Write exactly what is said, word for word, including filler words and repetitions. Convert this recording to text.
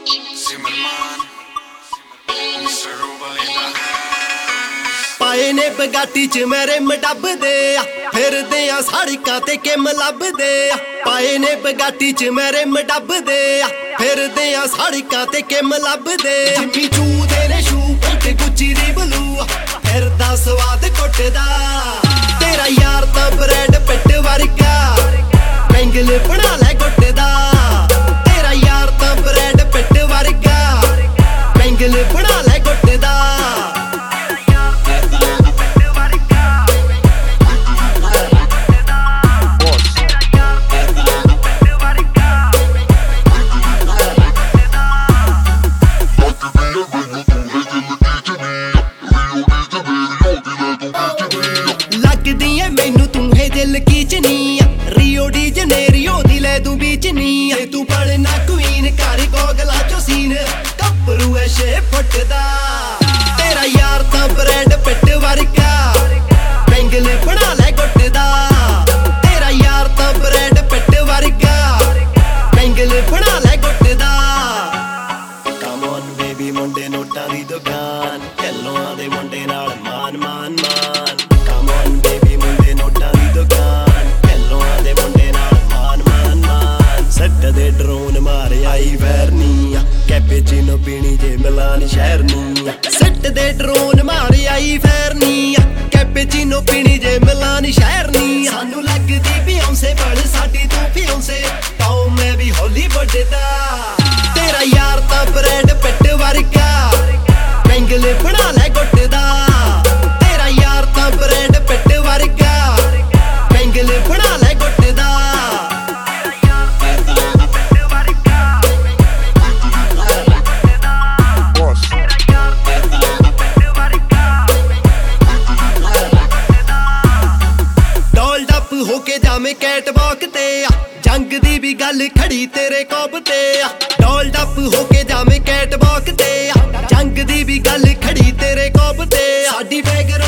पाए ने बगाटी च मेरे मडब दे फिरदे आ सड़कां ते किम लभदे पाए ने बगाटी च मेरे मडब दे फिरदे आ सड़कां ते किम लभदे जिम्मी चू दे ने शू पंट गुच्ची दी ब्लू फिरदा स्वाद कुटदा तेरा यार तां ब्रेड पिट वर्गा बैंगल बना ले गुटदा तेरा यार तां ब्रेड पिट वर्गा बैंगल बना ले गुटदा मैनू तू है दिल कीचनी रियो डी जनेरियो दी ले तू बीचनी तू पढ़ना क्वीन कारी गोगला चो सीन कपरू है छे फुट दा तेरा यार तां ब्रेड पिट वर्गा बैंगल बना ले गुटदा तेरा यार तां ब्रेड पिट वर्गा बैंगल बना ले गुटदा कम ऑन बेबी मुंडे नोटां दी दुकान कैलों दे मुंडे नाल मान मान मान कम ऑन बेबी मुंडे नोटां दी दुकान कैलों दे मुंडे नाल मान मान मान सट्ट दे ड्रोन मारे आई वैरनी कैपेचिनो पीनी जे मिलान शहरनी सट्ट दे ड्रोन मारे आई वैरनी कैपेचिनो पीनी जे मिलान शहरनी सानू लगदी बियोंसे बड़ साडी तू फियोंसे पाओ मैं भी हॉलीवुड दा तेरा यार तां ब्रेड पिट वर्गा बैंगल बना ले गुटदा तेरा यार तां ब्रेड पिट वर्गा बैंगल बना ले गुटदा डॉल डप होके जामे कैट वॉक ते जंग दी भी गल खड़ी तेरे कोब ते डॉल डप होके जामे कैट वॉक ते जंग दी भी गल खड़ी तेरे कोब ते साडी बैग